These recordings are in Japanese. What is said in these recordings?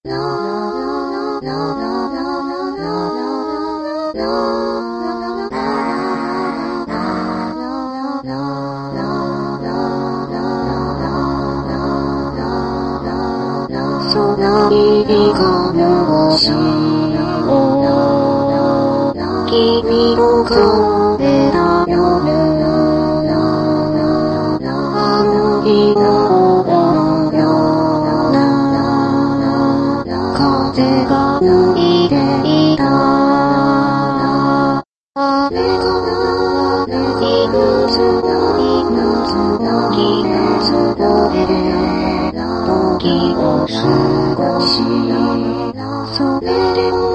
空に光る星を君の声だ夜あの日のような風が吹いていた雨がいくつの季節越え時を過ごしそれでも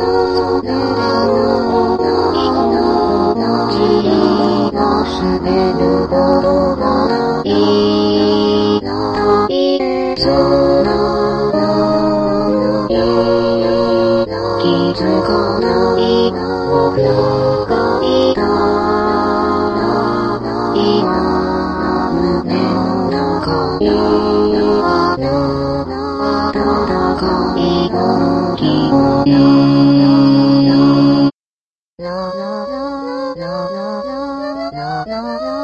命がすべることがない大切なのに気づかない僕がいた今胸の中にある温かい気持ちララララララララ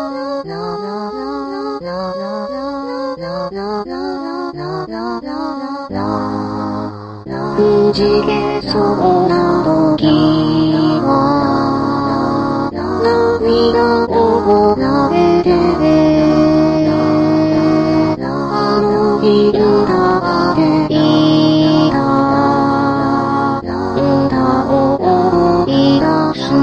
くじけそうな時は涙を流れてあの日歌っていた歌を思い出す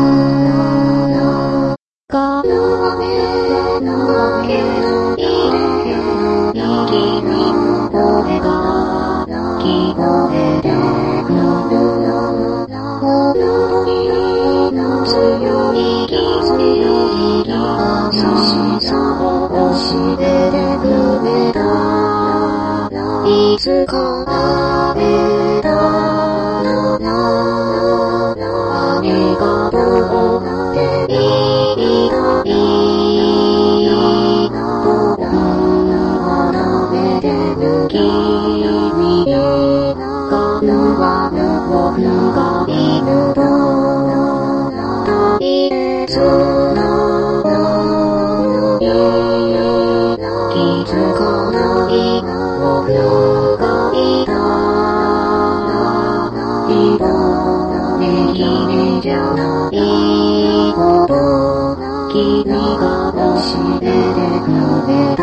か雨のけずいで君の声が聞こえてくる本当に強い強い優しさを教えてくれたいつかありがとうって言いたい僕は食べてる君が奪う僕がいると大切なのに気づかない僕がいた一目君じゃないこと君が教えてくれた